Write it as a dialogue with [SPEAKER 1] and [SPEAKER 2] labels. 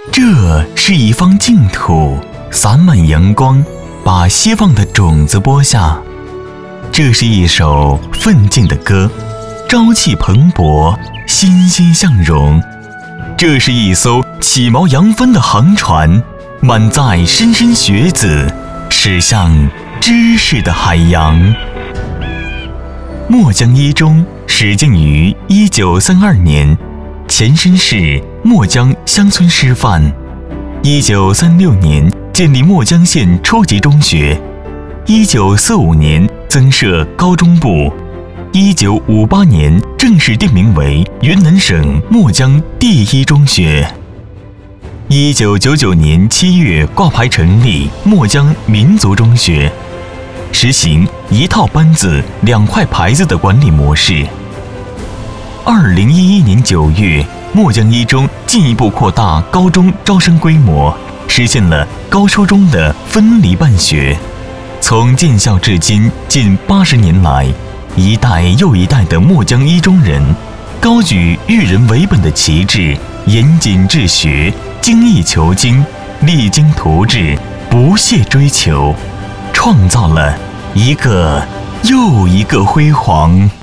[SPEAKER 1] 这是一方净土，洒满阳光，把希望的种子播下。这是一首奋进的歌，朝气蓬勃，欣欣向荣。这是一艘起锚扬帆的航船，满载莘莘学子，驶向知识的海洋。墨江一中始建于1932年，前身是墨江乡村师范。1936年建立墨江县初级中学，1945年增设高中部，1958年正式定名为云南省墨江第一中学。1999年7月挂牌成立墨江民族中学，实行一套班子两块牌子的管理模式。2011年9月，墨江一中进一步扩大高中招生规模，实现了高初中的分离办学。从建校至今近80年来，一代又一代的墨江一中人高举育人为本的旗帜，严谨治学，精益求精，励精图治，不懈追求，创造了一个又一个辉煌。